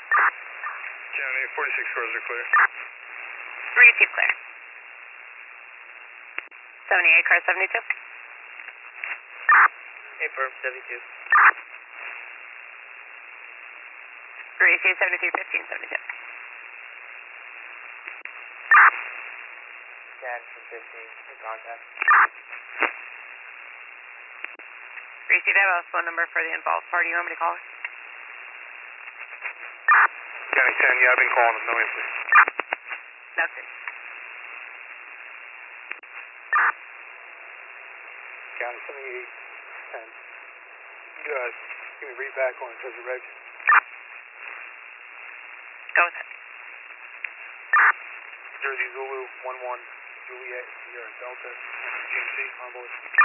County, 46 cars are clear. Receive clear. 78 car 72. Affirm 72. Receive 73 15 72. CAD from 15 in contact. Receive, I have a phone number for the involved party. You want me to call her? County 10, yeah, I've been calling them, no answer. Nothing. County 78, 10. You guys, give me read back on Jersey Reg. Go with it. Jersey Zulu, 11, Juliet, Sierra Delta, GMC, envoy.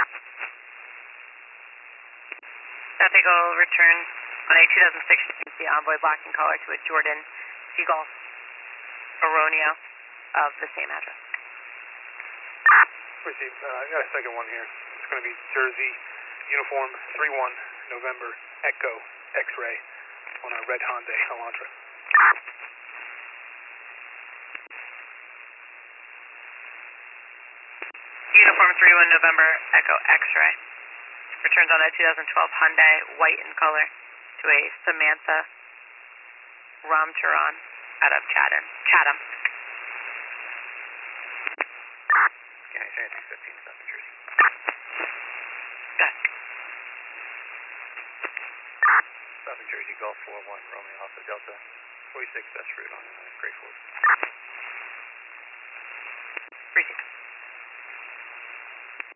Traffic will return on a 2006 GMC Envoy black in color to a Jordan Seagull Aronio of the same address. Receive, I got a second one here. It's going to be Jersey Uniform 31 November Echo X-Ray on a red Hyundai Elantra. Uniform 31 November Echo X-Ray. Returns on a 2012 Hyundai white in color to a Samantha Ramcharan out of Chatham. County 7615, South New Jersey. Good. South New Jersey, Golf 41, Romeo Alpha Delta, 46 best route on Great Falls. Receive.